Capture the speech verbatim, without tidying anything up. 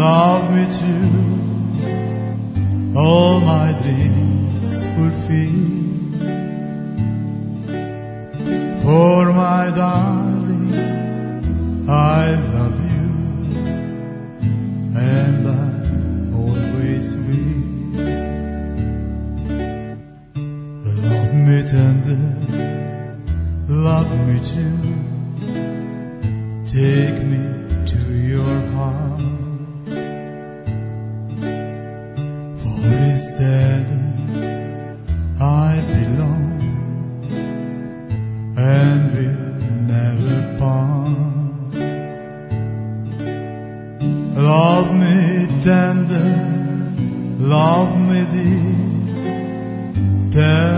love me too, all my dreams fulfill. For my darling, I love you, and I always will. Love me tender, love me too, take me to your heart. For instead I belong, and will never part. Love me tender, love me dear, tell